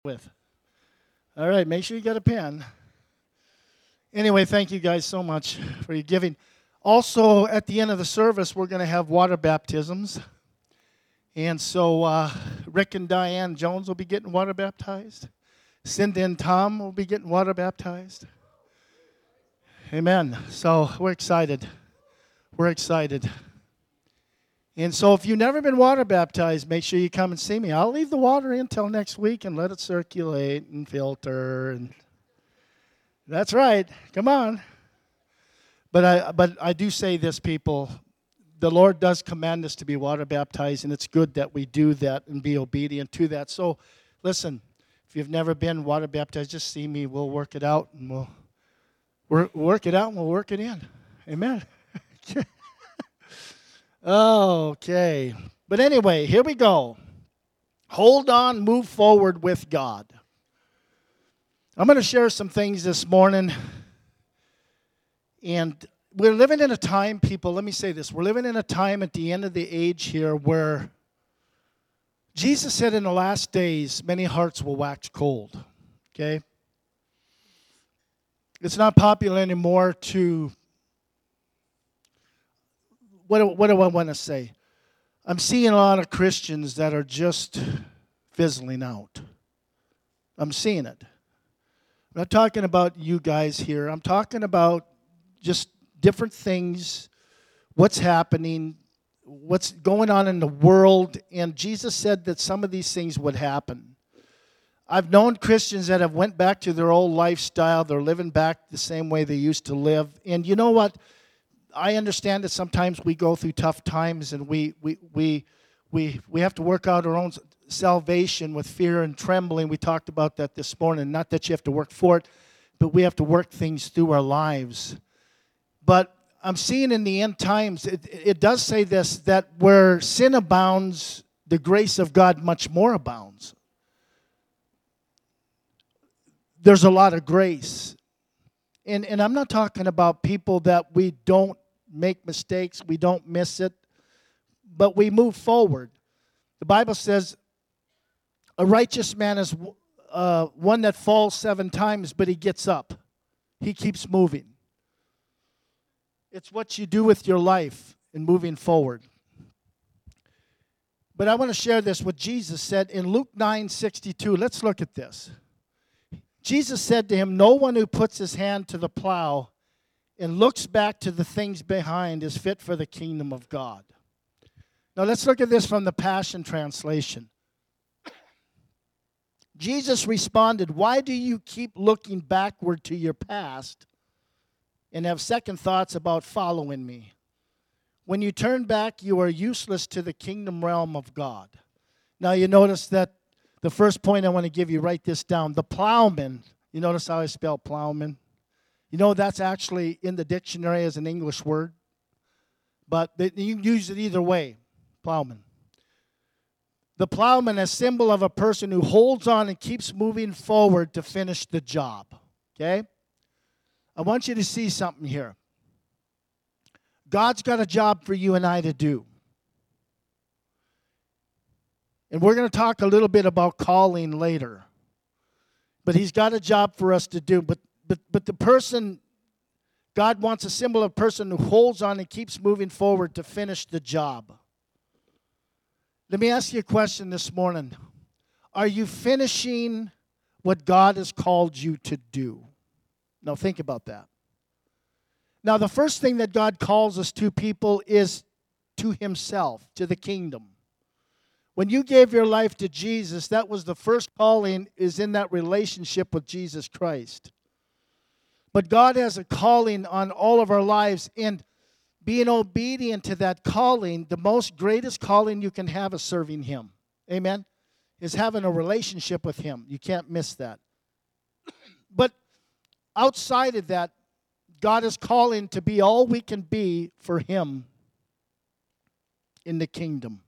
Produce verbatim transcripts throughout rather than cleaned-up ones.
with. All right, make sure you got a pen. Anyway, thank you guys so much for your giving. Also, at the end of the service, we're going to have water baptisms. And so uh, Rick and Diane Jones will be getting water baptized. Cindy and Tom will be getting water baptized. Amen. So we're excited. We're excited. And so if you've never been water baptized, make sure you come and see me. I'll leave the water in until next week and let it circulate and filter. And that's right. Come on. But I, but I do say this, people. The Lord does command us to be water baptized, and it's good that we do that and be obedient to that. So listen, if you've never been water baptized, just see me. We'll work it out, and we'll work, work it out, and we'll work it in. Amen. Okay. But anyway, here we go. Hold on, move forward with God. I'm going to share some things this morning. And we're living in a time, people, let me say this. We're living in a time at the end of the age here where Jesus said in the last days, many hearts will wax cold. Okay? It's not popular anymore to... What do, what do I want to say? I'm seeing a lot of Christians that are just fizzling out. I'm seeing it. I'm not talking about you guys here. I'm talking about just different things, what's happening, what's going on in the world. And Jesus said that some of these things would happen. I've known Christians that have went back to their old lifestyle. They're living back the same way they used to live. And you know what? I understand that sometimes we go through tough times and we we we we we have to work out our own salvation with fear and trembling. We talked about that this morning. Not that you have to work for it, but we have to work things through our lives. But I'm seeing in the end times, it, it does say this, that where sin abounds, the grace of God much more abounds. There's a lot of grace. And, and I'm not talking about people that we don't make mistakes, we don't miss it, but we move forward. The Bible says a righteous man is uh, one that falls seven times, but he gets up. He keeps moving. It's what you do with your life in moving forward. But I want to share this, what Jesus said in Luke nine sixty-two. Let's look at this. Jesus said to him, "No one who puts his hand to the plow and looks back to the things behind is fit for the kingdom of God." Now let's look at this from the Passion Translation. Jesus responded, "Why do you keep looking backward to your past and have second thoughts about following me? When you turn back, you are useless to the kingdom realm of God." Now you notice that the first point I want to give you, write this down. The plowman, you notice how I spell plowman? You know that's actually in the dictionary as an English word. But you can use it either way, plowman. The plowman, a symbol of a person who holds on and keeps moving forward to finish the job. Okay? I want you to see something here. God's got a job for you and I to do. And we're going to talk a little bit about calling later. But he's got a job for us to do. But but but the person, God wants a symbol of a person who holds on and keeps moving forward to finish the job. Let me ask you a question this morning. Are you finishing what God has called you to do? Now think about that. Now the first thing that God calls us to, people, is to himself, to the kingdom. When you gave your life to Jesus, that was the first calling, is in that relationship with Jesus Christ. But God has a calling on all of our lives, and being obedient to that calling, the most greatest calling you can have is serving him. Amen? Is having a relationship with him. You can't miss that. But outside of that, God is calling to be all we can be for him in the kingdom.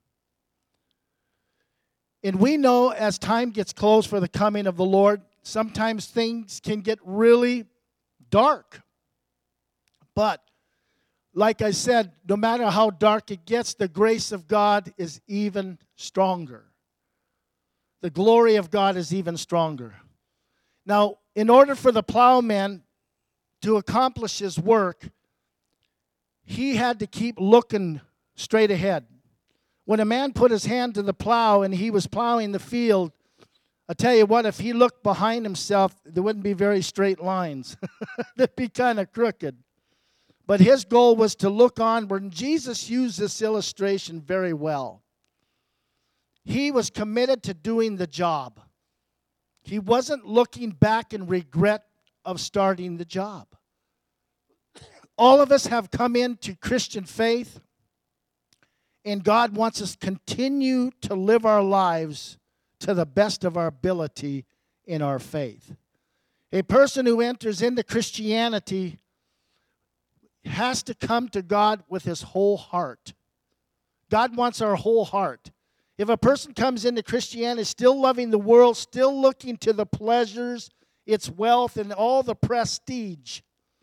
And we know as time gets close for the coming of the Lord, sometimes things can get really dark. But like I said, no matter how dark it gets, the grace of God is even stronger. the glory of God is even stronger. Now, in order for the plowman to accomplish his work, he had to keep looking straight ahead. When a man put his hand to the plow and he was plowing the field, I tell you what, if he looked behind himself, there wouldn't be very straight lines. They'd be kind of crooked. But his goal was to look onward, and Jesus used this illustration very well. He was committed to doing the job. He wasn't looking back in regret of starting the job. All of us have come into Christian faith, and God wants us to continue to live our lives to the best of our ability in our faith. A person who enters into Christianity has to come to God with his whole heart. God wants our whole heart. If a person comes into Christianity still loving the world, still looking to the pleasures, its wealth, and all the prestige,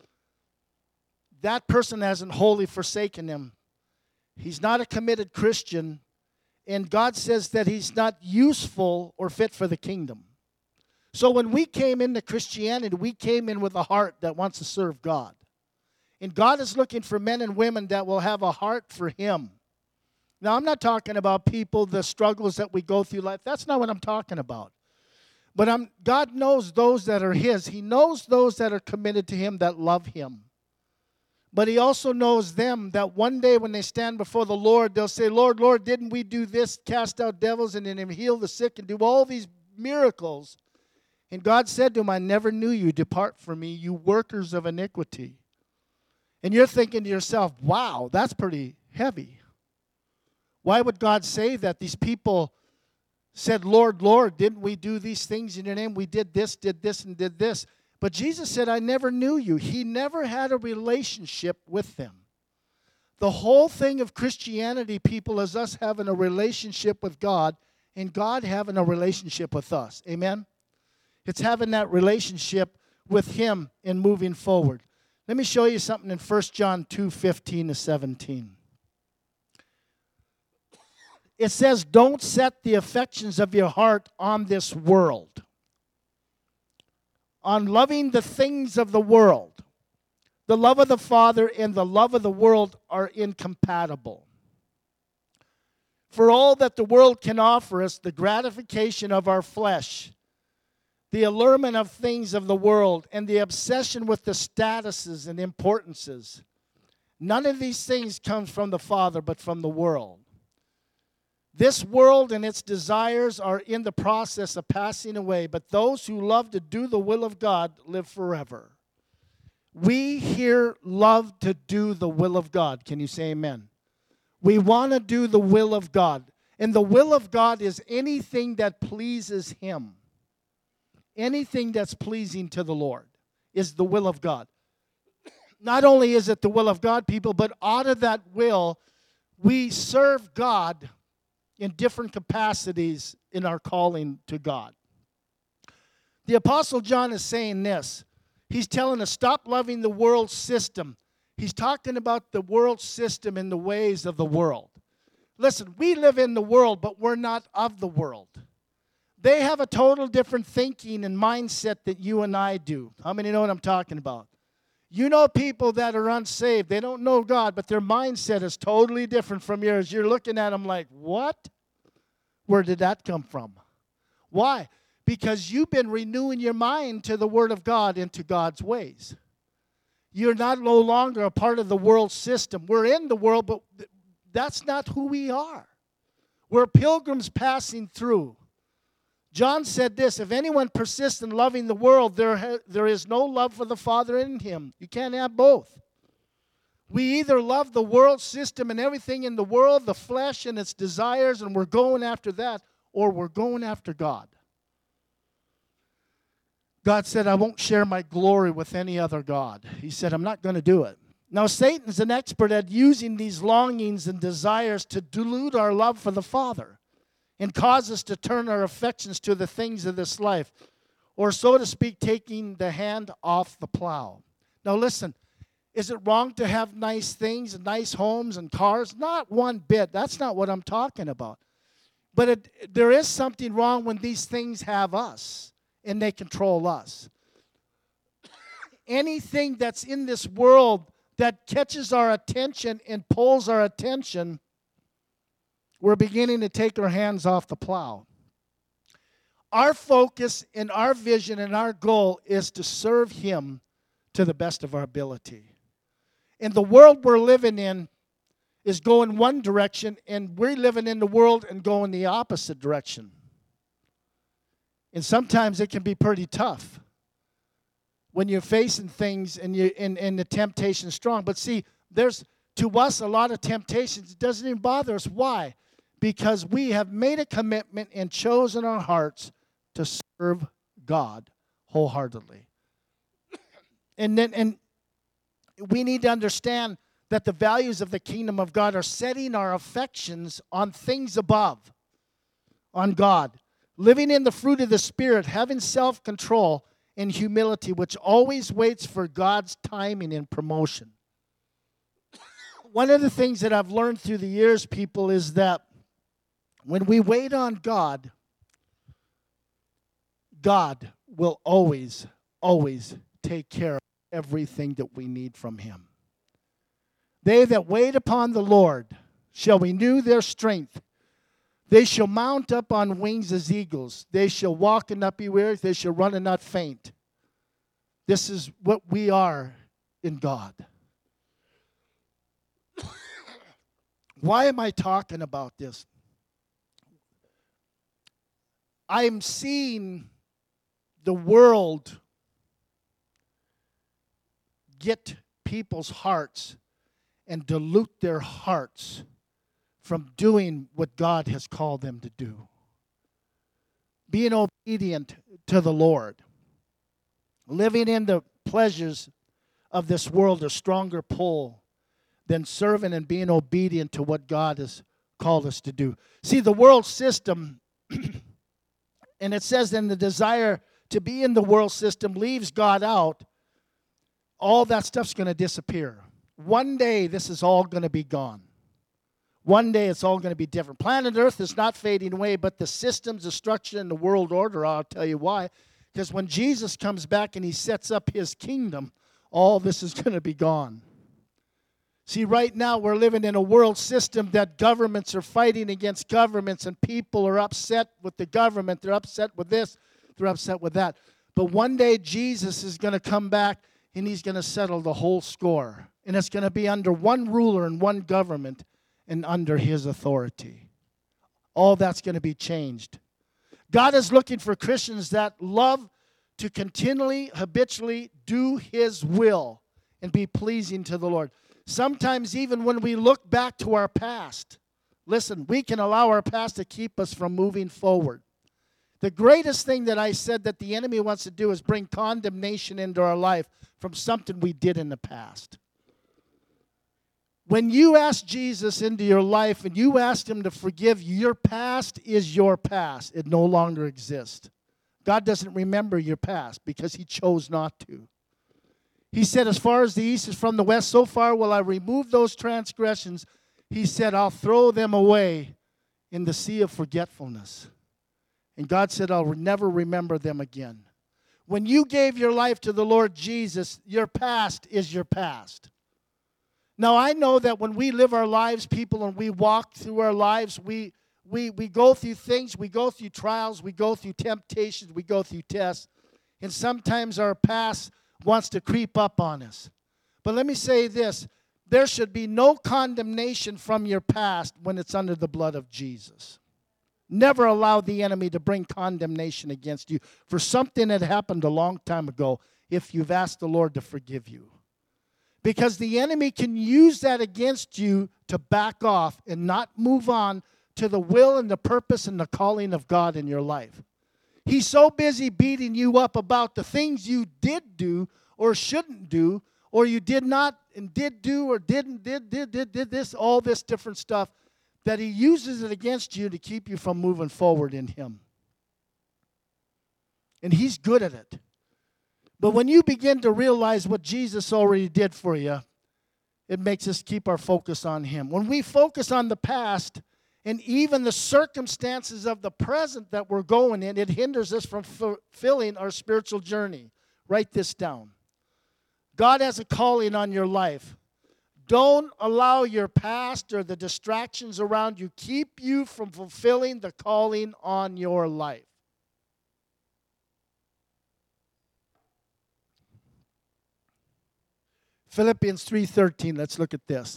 that person hasn't wholly forsaken him. He's not a committed Christian, and God says that he's not useful or fit for the kingdom. So when we came into Christianity, we came in with a heart that wants to serve God. And God is looking for men and women that will have a heart for him. Now, I'm not talking about people, the struggles that we go through life. That's not what I'm talking about. But I'm, God knows those that are his. He knows those that are committed to him, that love him. But he also knows them that one day when they stand before the Lord, they'll say, Lord, Lord, didn't we do this, cast out devils, and then heal the sick, and do all these miracles? And God said to him, I never knew you. Depart from me, you workers of iniquity. And you're thinking to yourself, wow, that's pretty heavy. Why would God say that? These people said, Lord, Lord, didn't we do these things in your name? We did this, did this, and did this. But Jesus said, I never knew you. He never had a relationship with them. The whole thing of Christianity, people, is us having a relationship with God and God having a relationship with us. Amen? It's having that relationship with him and moving forward. Let me show you something in First John two, fifteen to seventeen. It says, don't set the affections of your heart on this world, on loving the things of the world. The love of the Father and the love of the world are incompatible. For all that the world can offer us, the gratification of our flesh, the allurement of things of the world, and the obsession with the statuses and importances, none of these things comes from the Father, but from the world. This world and its desires are in the process of passing away, but those who love to do the will of God live forever. We here love to do the will of God. Can you say amen? We want to do the will of God. And the will of God is anything that pleases him. Anything that's pleasing to the Lord is the will of God. Not only is it the will of God, people, but out of that will, we serve God in different capacities in our calling to God. The Apostle John is saying this. He's telling us, stop loving the world system. He's talking about the world system and the ways of the world. Listen, we live in the world, but we're not of the world. They have a total different thinking and mindset that you and I do. How many know what I'm talking about? You know people that are unsaved. They don't know God, but their mindset is totally different from yours. You're looking at them like, what? Where did that come from? Why? Because you've been renewing your mind to the Word of God and to God's ways. You're not no longer a part of the world system. We're in the world, but that's not who we are. We're pilgrims passing through. John said this, if anyone persists in loving the world, there, ha- there is no love for the Father in him. You can't have both. We either love the world system and everything in the world, the flesh and its desires, and we're going after that, or we're going after God. God said, I won't share my glory with any other God. He said, I'm not going to do it. Now, Satan's an expert at using these longings and desires to dilute our love for the Father and cause us to turn our affections to the things of this life, or so to speak, taking the hand off the plow. Now listen, is it wrong to have nice things and nice homes and cars? Not one bit. That's not what I'm talking about. But it, there is something wrong when these things have us and they control us. Anything that's in this world that catches our attention and pulls our attention, we're beginning to take our hands off the plow. Our focus and our vision and our goal is to serve Him to the best of our ability. And the world we're living in is going one direction, and we're living in the world and going the opposite direction. And sometimes it can be pretty tough when you're facing things and you and, and the temptation is strong. But see, there's to us a lot of temptations. It doesn't even bother us. Why? Because we have made a commitment and chosen our hearts to serve God wholeheartedly. And then and we need to understand that the values of the kingdom of God are setting our affections on things above, on God. Living in the fruit of the Spirit, having self-control and humility, which always waits for God's timing and promotion. One of the things that I've learned through the years, people, is that when we wait on God, God will always, always take care of everything that we need from Him. They that wait upon the Lord shall renew their strength. They shall mount up on wings as eagles. They shall walk and not be weary. They shall run and not faint. This is what we are in God. Why am I talking about this? I am seeing the world get people's hearts and dilute their hearts from doing what God has called them to do. Being obedient to the Lord. Living in the pleasures of this world, a stronger pull than serving and being obedient to what God has called us to do. See, the world system, and it says in the desire to be in the world system leaves God out, all that stuff's going to disappear. One day, this is all going to be gone. One day, it's all going to be different. Planet Earth is not fading away, but the systems, the structure, and the world order, I'll tell you why. Because when Jesus comes back and He sets up His kingdom, all this is going to be gone. See, right now, we're living in a world system that governments are fighting against governments, and people are upset with the government. They're upset with this. They're upset with that. But one day, Jesus is going to come back, and He's going to settle the whole score. And it's going to be under one ruler and one government and under His authority. All that's going to be changed. God is looking for Christians that love to continually, habitually do His will and be pleasing to the Lord. Sometimes even when we look back to our past, listen, we can allow our past to keep us from moving forward. The greatest thing that I said that the enemy wants to do is bring condemnation into our life from something we did in the past. When you ask Jesus into your life and you ask Him to forgive you, your past is your past. It no longer exists. God doesn't remember your past because He chose not to. He said, as far as the east is from the west, so far will I remove those transgressions. He said, I'll throw them away in the sea of forgetfulness. And God said, I'll never remember them again. When you gave your life to the Lord Jesus, your past is your past. Now, I know that when we live our lives, people, and we walk through our lives, we, we, we go through things, we go through trials, we go through temptations, we go through tests. And sometimes our past wants to creep up on us. But let me say this, there should be no condemnation from your past when it's under the blood of Jesus. Never allow the enemy to bring condemnation against you for something that happened a long time ago if you've asked the Lord to forgive you. Because the enemy can use that against you to back off and not move on to the will and the purpose and the calling of God in your life. He's so busy beating you up about the things you did do or shouldn't do, or you did not and did do or didn't, did, did, did, did this, all this different stuff, that he uses it against you to keep you from moving forward in Him. And He's good at it. But when you begin to realize what Jesus already did for you, it makes us keep our focus on Him. When we focus on the past And even the circumstances of the present that we're going in, it hinders us from fulfilling our spiritual journey. Write this down. God has a calling on your life. Don't allow your past or the distractions around you keep you from fulfilling the calling on your life. Philippians three thirteen, let's look at this.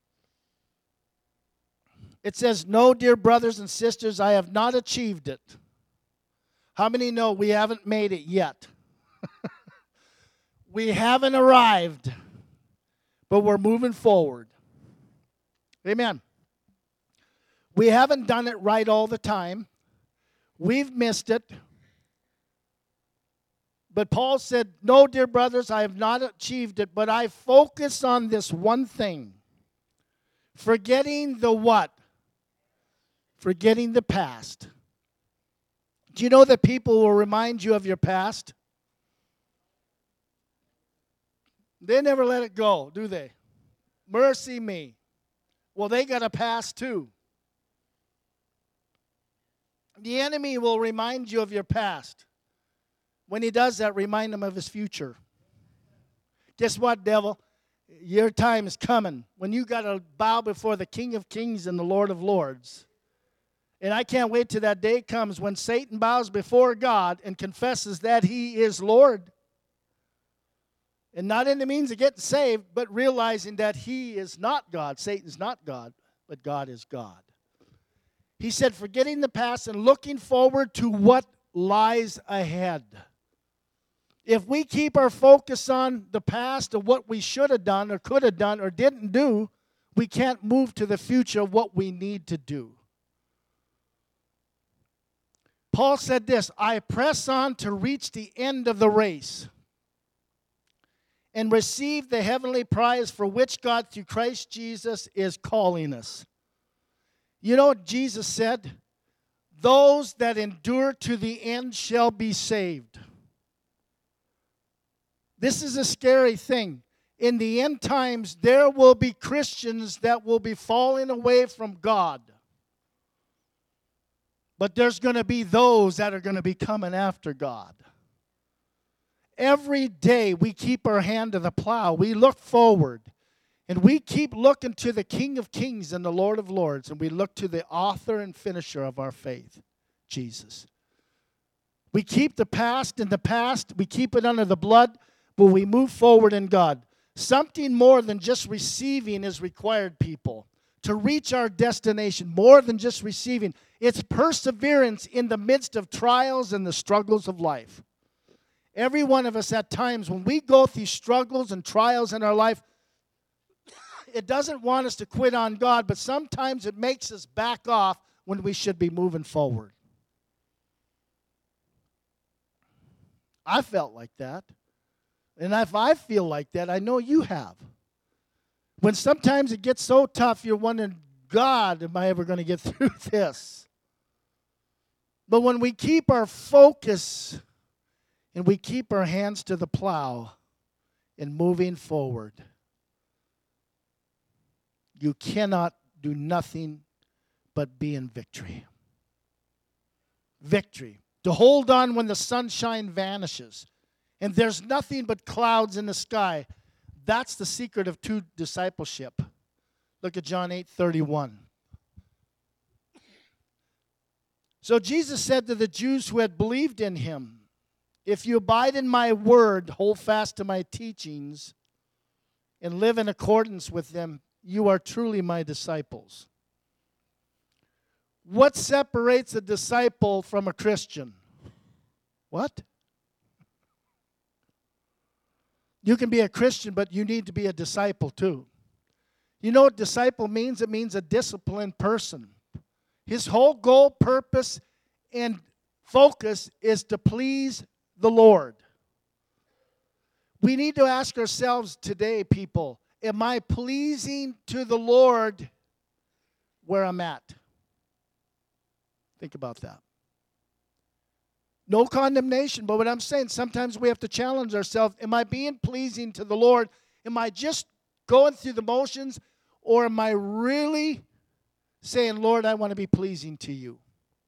It says, "No, dear brothers and sisters, I have not achieved it." How many know we haven't made it yet? We haven't arrived, but we're moving forward. Amen. We haven't done it right all the time. We've missed it. But Paul said, "No, dear brothers, I have not achieved it, but I focus on this one thing. Forgetting the what? Forgetting the past." Do you know that people will remind you of your past? They never let it go, do they? Mercy me. Well, they got a past too. The enemy will remind you of your past. When he does that, remind him of his future. Guess what, devil? Your time is coming when you got to bow before the King of Kings and the Lord of Lords. And I can't wait till that day comes when Satan bows before God and confesses that he is Lord. And not in the means of getting saved, but realizing that he is not God. Satan's not God, but God is God. He said, forgetting the past and looking forward to what lies ahead. If we keep our focus on the past of what we should have done or could have done or didn't do, we can't move to the future of what we need to do. Paul said this, "I press on to reach the end of the race and receive the heavenly prize for which God through Christ Jesus is calling us." You know what Jesus said? "Those that endure to the end shall be saved." This is a scary thing. In the end times, there will be Christians that will be falling away from God. But there's going to be those that are going to be coming after God. Every day we keep our hand to the plow. We look forward. And we keep looking to the King of Kings and the Lord of Lords. And we look to the author and finisher of our faith, Jesus. We keep the past in the past. We keep it under the blood. But we move forward in God. Something more than just receiving is required, people. To reach our destination, more than just receiving. It's perseverance in the midst of trials and the struggles of life. Every one of us at times, when we go through struggles and trials in our life, it doesn't want us to quit on God, but sometimes it makes us back off when we should be moving forward. I felt like that. And if I feel like that, I know you have. When sometimes it gets so tough, you're wondering, God, am I ever going to get through this? But when we keep our focus and we keep our hands to the plow and moving forward, you cannot do nothing but be in victory. Victory. To hold on when the sunshine vanishes and there's nothing but clouds in the sky. That's the secret of true discipleship. Look at John eight thirty-one. So Jesus said to the Jews who had believed in him, "If you abide in my word, hold fast to my teachings, and live in accordance with them, you are truly my disciples." What separates a disciple from a Christian? What? You can be a Christian, but you need to be a disciple too. You know what disciple means? It means a disciplined person. His whole goal, purpose, and focus is to please the Lord. We need to ask ourselves today, people, am I pleasing to the Lord where I'm at? Think about that. No condemnation, but what I'm saying, sometimes we have to challenge ourselves. Am I being pleasing to the Lord? Am I just going through the motions, or am I really saying, Lord, I want to be pleasing to you.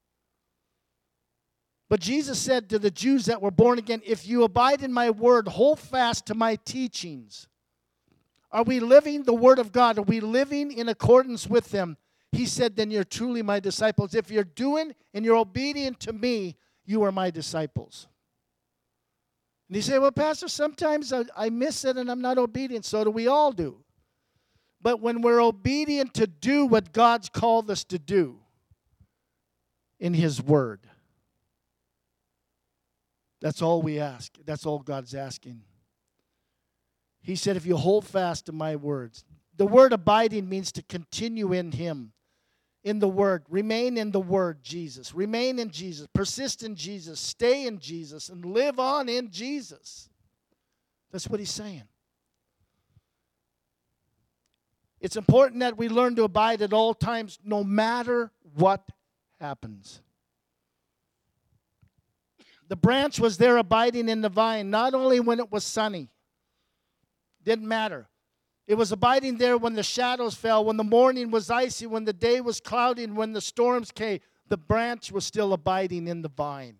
But Jesus said to the Jews that were born again, if you abide in my word, hold fast to my teachings. Are we living the word of God? Are we living in accordance with them? He said, then you're truly my disciples. If you're doing and you're obedient to me, you are my disciples. And you say, well, Pastor, sometimes I, I miss it and I'm not obedient. So do we all do. But when we're obedient to do what God's called us to do in his word, that's all we ask. That's all God's asking. He said, if you hold fast to my words. The word abiding means to continue in him, in the word. Remain in the word, Jesus. Remain in Jesus. Persist in Jesus. Stay in Jesus. And live on in Jesus. That's what he's saying. It's important that we learn to abide at all times, no matter what happens. The branch was there abiding in the vine, not only when it was sunny. Didn't matter. It was abiding there when the shadows fell, when the morning was icy, when the day was cloudy, and when the storms came. The branch was still abiding in the vine.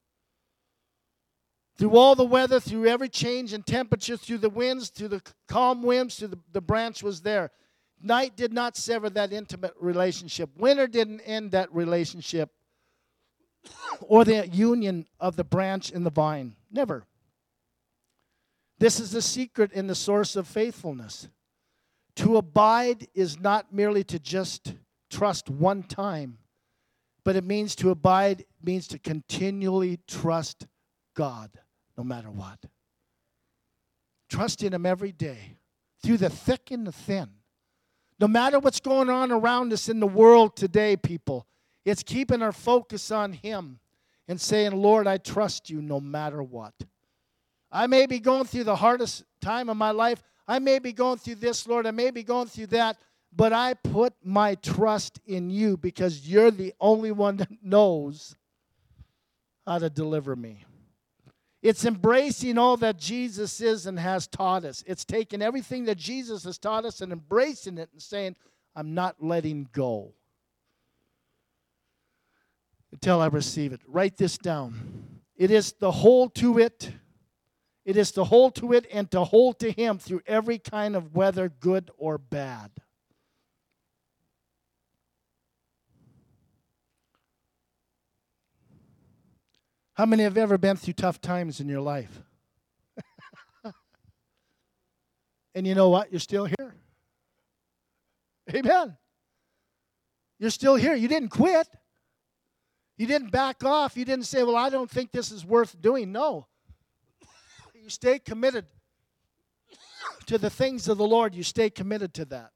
Through all the weather, through every change in temperature, through the winds, through the calm winds, through the, the branch was there. Night did not sever that intimate relationship. Winter didn't end that relationship or the union of the branch and the vine. Never. This is the secret and the source of faithfulness. To abide is not merely to just trust one time, but it means to abide means to continually trust God no matter what. Trust in him every day, through the thick and the thin. No matter what's going on around us in the world today, people, it's keeping our focus on him and saying, Lord, I trust you no matter what. I may be going through the hardest time of my life. I may be going through this, Lord. I may be going through that. But I put my trust in you because you're the only one that knows how to deliver me. It's embracing all that Jesus is and has taught us. It's taking everything that Jesus has taught us and embracing it and saying, I'm not letting go until I receive it. Write this down. It is to hold to it. It is to hold to it and to hold to him through every kind of weather, good or bad. How many have ever been through tough times in your life? And you know what? You're still here. Amen. You're still here. You didn't quit. You didn't back off. You didn't say, well, I don't think this is worth doing. No. You stay committed to the things of the Lord. You stay committed to that.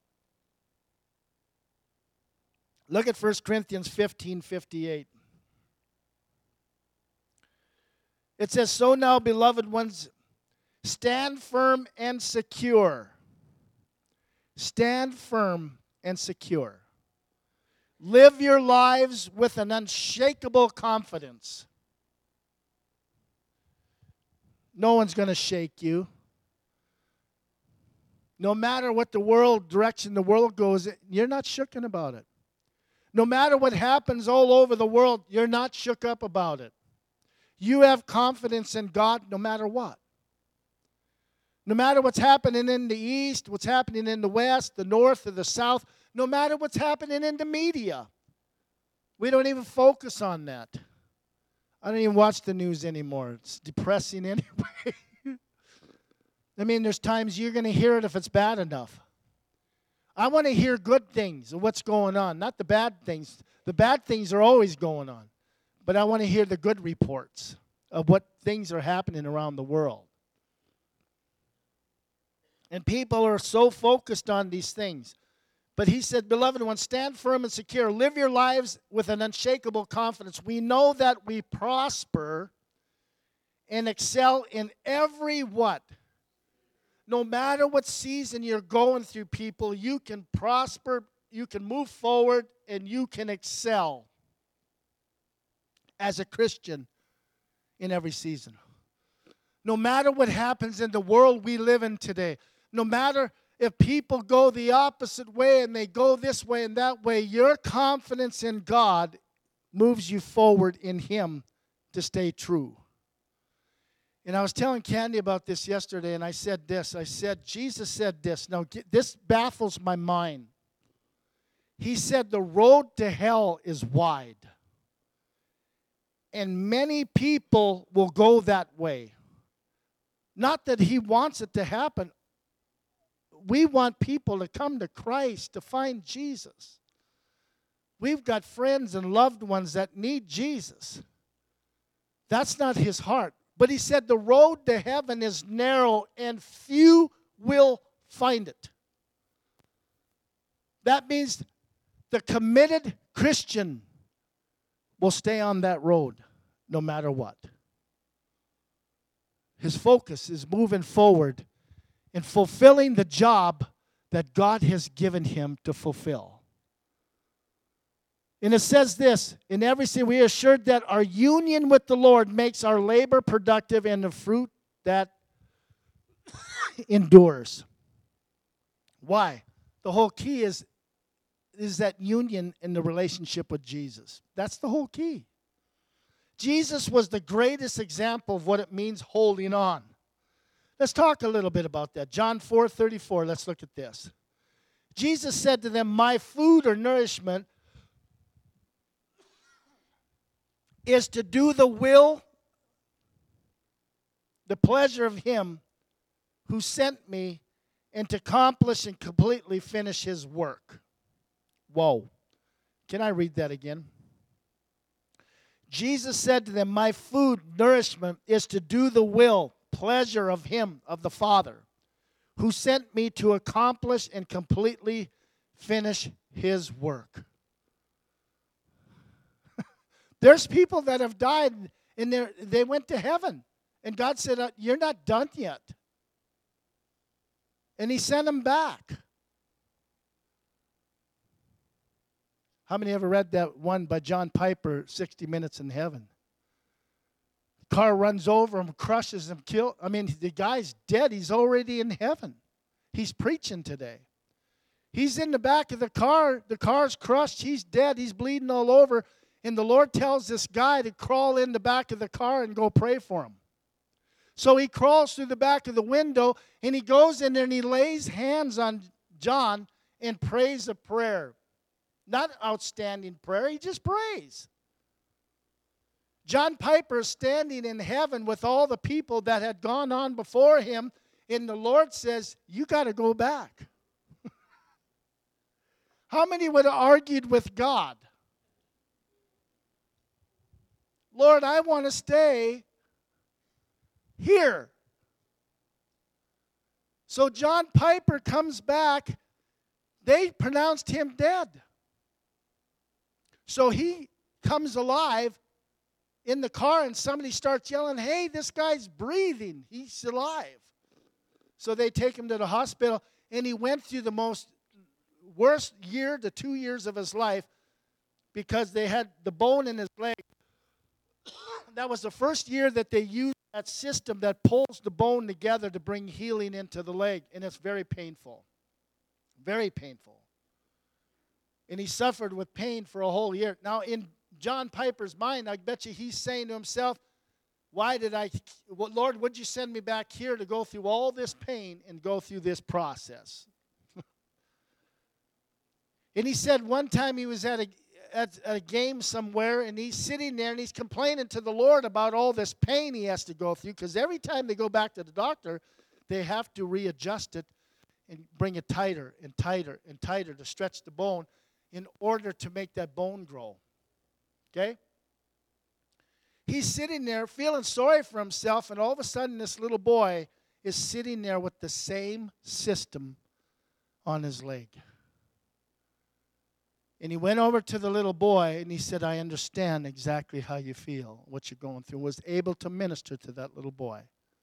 Look at First Corinthians fifteen fifty-eight. It says, so now, beloved ones, stand firm and secure. Stand firm and secure. Live your lives with an unshakable confidence. No one's going to shake you. No matter what the world direction the world goes, you're not shooken about it. No matter what happens all over the world, you're not shook up about it. You have confidence in God no matter what. No matter what's happening in the east, what's happening in the west, the north, or the south, no matter what's happening in the media. We don't even focus on that. I don't even watch the news anymore. It's depressing anyway. I mean, there's times you're going to hear it if it's bad enough. I want to hear good things of what's going on, not the bad things. The bad things are always going on. But I want to hear the good reports of what things are happening around the world. And people are so focused on these things. But he said, beloved ones, stand firm and secure. Live your lives with an unshakable confidence. We know that we prosper and excel in every what? No matter what season you're going through, people, you can prosper, you can move forward, and you can excel as a Christian in every season. No matter what happens in the world we live in today, no matter if people go the opposite way and they go this way and that way, your confidence in God moves you forward in Him to stay true. And I was telling Candy about this yesterday, and I said this. I said, Jesus said this. Now, this baffles my mind. He said, the road to hell is wide. And many people will go that way. Not that He wants it to happen. We want people to come to Christ, to find Jesus. We've got friends and loved ones that need Jesus. That's not His heart. But He said the road to heaven is narrow and few will find it. That means the committed Christian will stay on that road no matter what. His focus is moving forward in fulfilling the job that God has given him to fulfill. And it says this, in everything we are assured that our union with the Lord makes our labor productive and the fruit that endures. Why? The whole key is, is that union in the relationship with Jesus. That's the whole key. Jesus was the greatest example of what it means holding on. Let's talk a little bit about that. John four thirty-four, let's look at this. Jesus said to them, my food or nourishment is to do the will, the pleasure of Him who sent me, and to accomplish and completely finish His work. Whoa. Can I read that again? Jesus said to them, my food, nourishment, is to do the will, pleasure of Him, of the Father, who sent me to accomplish and completely finish His work. There's people that have died and they went to heaven. And God said, you're not done yet. And He sent them back. How many ever read that one by John Piper, sixty minutes in Heaven? The car runs over him, crushes him, kills. I mean, the guy's dead. He's already in heaven. He's preaching today. He's in the back of the car. The car's crushed. He's dead. He's bleeding all over. And the Lord tells this guy to crawl in the back of the car and go pray for him. So he crawls through the back of the window, and he goes in there and he lays hands on John and prays a prayer. Not outstanding prayer, he just prays. John Piper is standing in heaven with all the people that had gone on before him, and the Lord says, you got to go back. How many would have argued with God? Lord, I want to stay here. So John Piper comes back. They pronounced him dead. So he comes alive in the car, and somebody starts yelling, hey, this guy's breathing. He's alive. So they take him to the hospital, and he went through the most worst year to two years of his life because they had the bone in his leg. That was the first year that they used that system that pulls the bone together to bring healing into the leg, and it's very painful. Very painful. And he suffered with pain for a whole year. Now, in John Piper's mind, I bet you he's saying to himself, why did I, well, Lord, would you send me back here to go through all this pain and go through this process? And he said one time he was at a, at a game somewhere, and he's sitting there, and he's complaining to the Lord about all this pain he has to go through, because every time they go back to the doctor, they have to readjust it and bring it tighter and tighter and tighter to stretch the bone in order to make that bone grow. Okay? He's sitting there feeling sorry for himself, and all of a sudden this little boy is sitting there with the same system on his leg. And he went over to the little boy, and he said, I understand exactly how you feel, what you're going through, was able to minister to that little boy.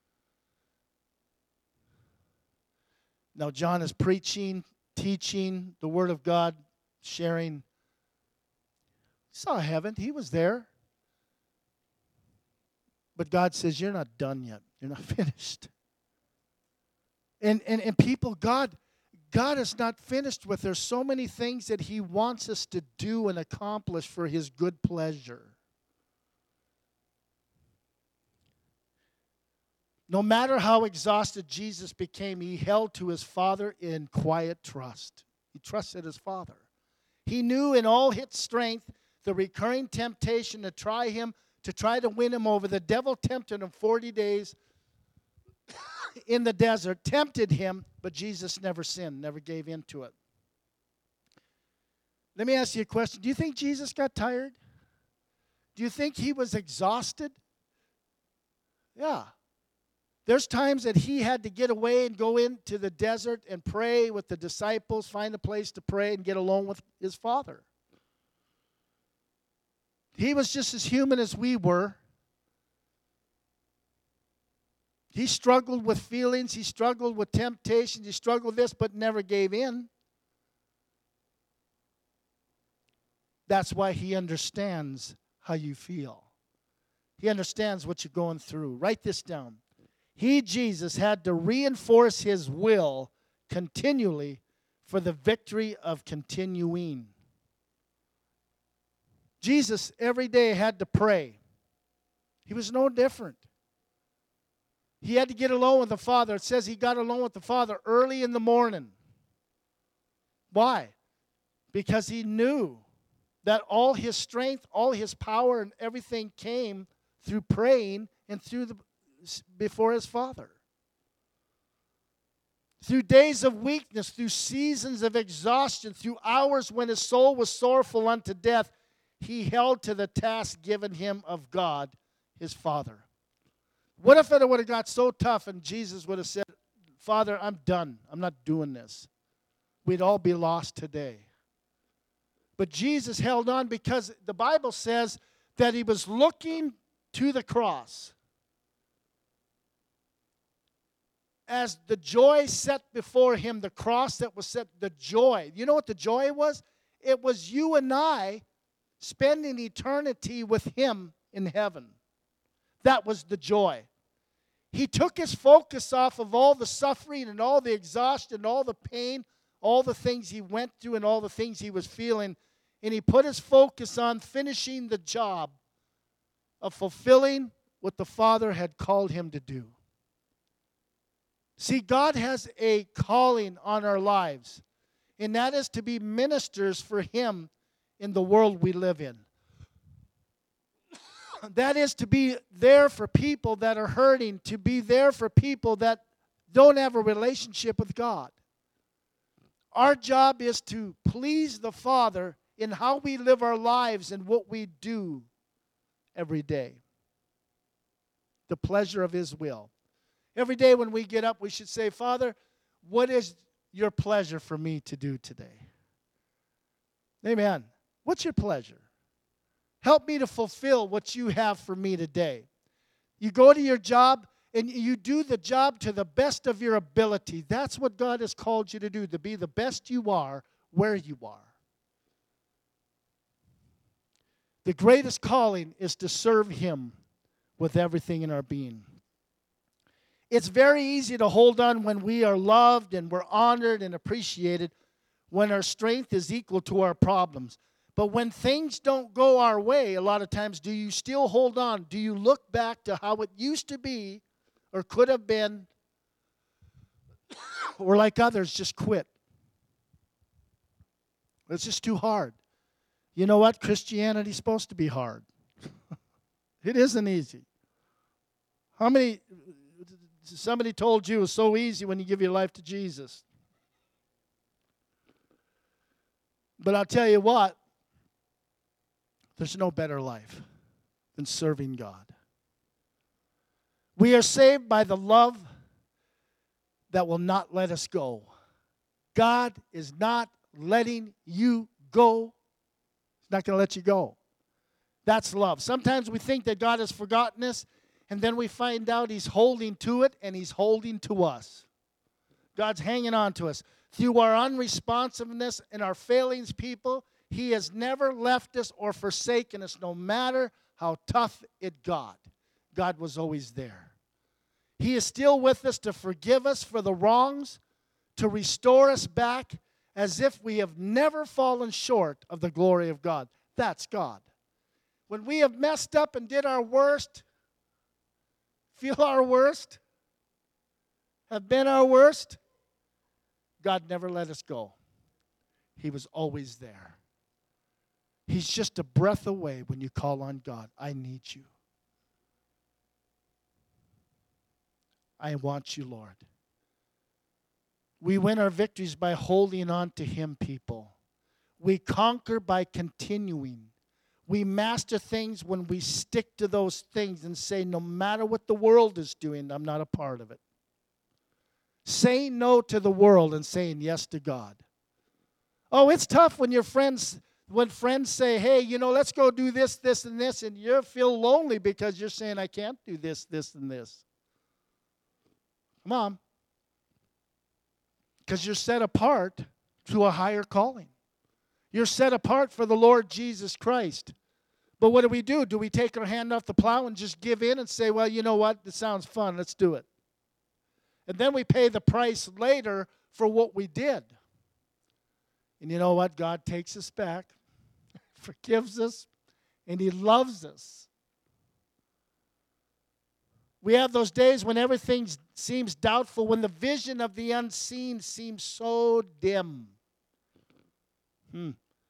Now, John is preaching, teaching the Word of God, sharing. He saw heaven. He was there. But God says, you're not done yet. You're not finished. And, and, and people, God, God is not finished with. There's so many things that he wants us to do and accomplish for his good pleasure. No matter how exhausted Jesus became, he held to his Father in quiet trust. He trusted his Father. He knew in all his strength the recurring temptation to try him, to try to win him over. The devil tempted him forty days in the desert, tempted him, but Jesus never sinned, never gave in to it. Let me ask you a question. Do you think Jesus got tired? Do you think he was exhausted? Yeah. There's times that he had to get away and go into the desert and pray with the disciples, find a place to pray and get alone with his Father. He was just as human as we were. He struggled with feelings. He struggled with temptations. He struggled with this, but never gave in. That's why he understands how you feel. He understands what you're going through. Write this down. He, Jesus, had to reinforce his will continually for the victory of continuing. Jesus every day had to pray. He was no different. He had to get alone with the Father. It says he got alone with the Father early in the morning. Why? Because he knew that all his strength, all his power, and everything came through praying and through the before his Father. Through days of weakness, through seasons of exhaustion, through hours when his soul was sorrowful unto death, he held to the task given him of God, his Father. What if it would have got so tough and Jesus would have said, Father, I'm done. I'm not doing this. We'd all be lost today. But Jesus held on because the Bible says that he was looking to the cross. As the joy set before him, the cross that was set, the joy. You know what the joy was? It was you and I spending eternity with him in heaven. That was the joy. He took his focus off of all the suffering and all the exhaustion and all the pain, all the things he went through and all the things he was feeling, and he put his focus on finishing the job of fulfilling what the Father had called him to do. See, God has a calling on our lives, and that is to be ministers for him in the world we live in. That is to be there for people that are hurting, to be there for people that don't have a relationship with God. Our job is to please the Father in how we live our lives and what we do every day. The pleasure of his will. Every day when we get up, we should say, Father, what is your pleasure for me to do today? Amen. What's your pleasure? Help me to fulfill what you have for me today. You go to your job and you do the job to the best of your ability. That's what God has called you to do, to be the best you are where you are. The greatest calling is to serve him with everything in our being. It's very easy to hold on when we are loved and we're honored and appreciated, when our strength is equal to our problems. But when things don't go our way, a lot of times, do you still hold on? Do you look back to how it used to be or could have been, or like others, just quit? It's just too hard. You know what? Christianity's supposed to be hard. It isn't easy. How many... Somebody told you it was so easy when you give your life to Jesus. But I'll tell you what, there's no better life than serving God. We are saved by the love that will not let us go. God is not letting you go. He's not going to let you go. That's love. Sometimes we think that God has forgotten us, and then we find out he's holding to it, and he's holding to us. God's hanging on to us. Through our unresponsiveness and our failings, people, he has never left us or forsaken us, no matter how tough it got. God was always there. He is still with us to forgive us for the wrongs, to restore us back as if we have never fallen short of the glory of God. That's God. When we have messed up and did our worst, feel our worst, have been our worst, God never let us go. He was always there. He's just a breath away when you call on God. I need you. I want you, Lord. We win our victories by holding on to Him, people. We conquer by continuing. We master things when we stick to those things and say, no matter what the world is doing, I'm not a part of it. Saying no to the world and saying yes to God. Oh, it's tough when your friends, when friends say, hey, you know, let's go do this, this, and this, and you feel lonely because you're saying, I can't do this, this, and this. Come on. Because you're set apart to a higher calling. You're set apart for the Lord Jesus Christ. But what do we do? Do we take our hand off the plow and just give in and say, well, you know what? This sounds fun. Let's do it. And then we pay the price later for what we did. And you know what? God takes us back, forgives us, and He loves us. We have those days when everything seems doubtful, when the vision of the unseen seems so dim. Hmm.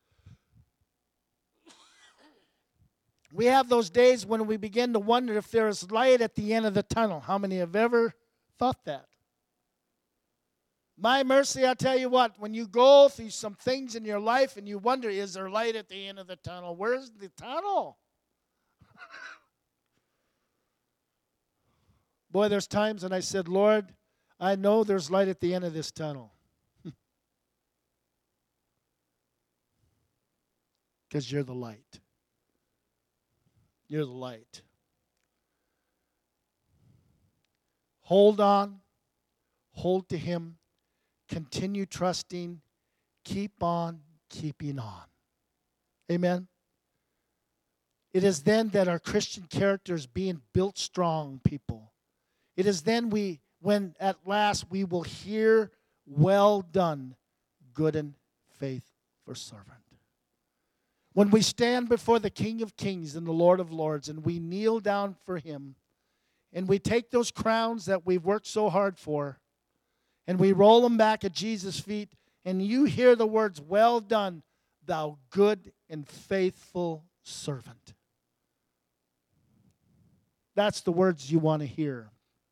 We have those days when we begin to wonder if there is light at the end of the tunnel. How many have ever thought that? My mercy, I tell you what, when you go through some things in your life and you wonder, is there light at the end of the tunnel? Where's the tunnel? Boy, there's times when I said, Lord, I know there's light at the end of this tunnel. Because you're the light. You're the light. Hold on. Hold to Him. Continue trusting. Keep on keeping on. Amen. It is then that our Christian character is being built strong, people. It is then we, when at last we will hear, well done, good and faithful servant. When we stand before the King of Kings and the Lord of Lords and we kneel down for Him and we take those crowns that we've worked so hard for and we roll them back at Jesus' feet and you hear the words, well done, thou good and faithful servant. That's the words you want to hear.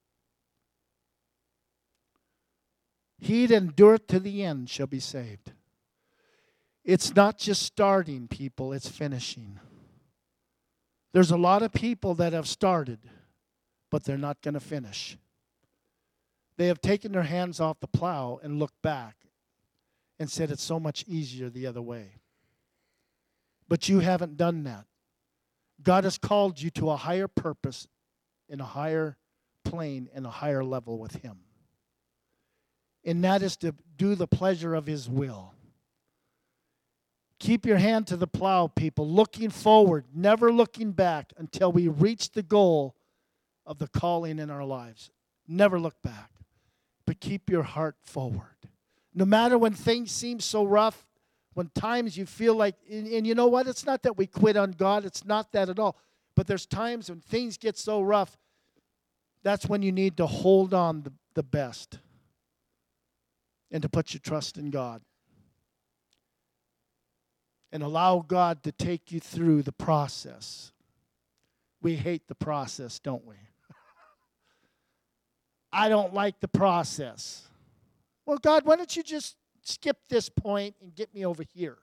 He that endureth to the end shall be saved. It's not just starting, people, it's finishing. There's a lot of people that have started, but they're not going to finish. They have taken their hands off the plow and looked back and said it's so much easier the other way. But you haven't done that. God has called you to a higher purpose, in a higher plane, and a higher level with Him. And that is to do the pleasure of His will. Keep your hand to the plow, people, looking forward, never looking back until we reach the goal of the calling in our lives. Never look back, but keep your heart forward. No matter when things seem so rough, when times you feel like, and, and you know what? It's not that we quit on God. It's not that at all. But there's times when things get so rough, that's when you need to hold on the, the best and to put your trust in God. And allow God to take you through the process. We hate the process, don't we? I don't like the process. Well, God, why don't you just skip this point and get me over here?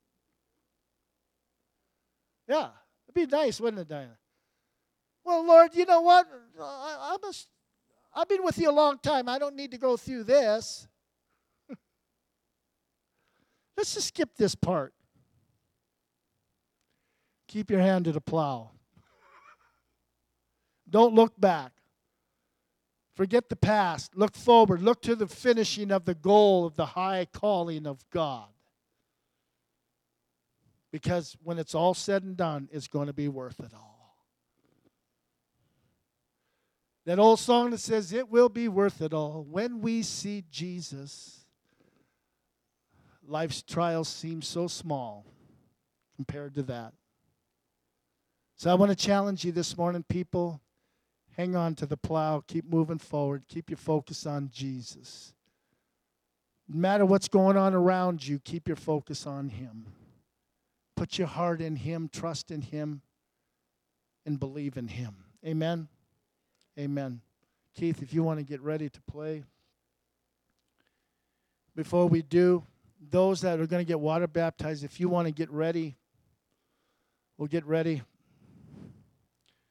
Yeah, it'd be nice, wouldn't it, Diana? Well, Lord, you know what? I, I must, I've been with you a long time. I don't need to go through this. Let's just skip this part. Keep your hand to the plow. Don't look back. Forget the past. Look forward. Look to the finishing of the goal of the high calling of God. Because when it's all said and done, it's going to be worth it all. That old song that says, it will be worth it all when we see Jesus life's trials seem so small compared to that. So I want to challenge you this morning, people. Hang on to the plow. Keep moving forward. Keep your focus on Jesus. No matter what's going on around you, keep your focus on Him. Put your heart in Him, trust in Him, and believe in Him. Amen? Amen. Keith, if you want to get ready to play. Before we do, those that are going to get water baptized, if you want to get ready, we'll get ready.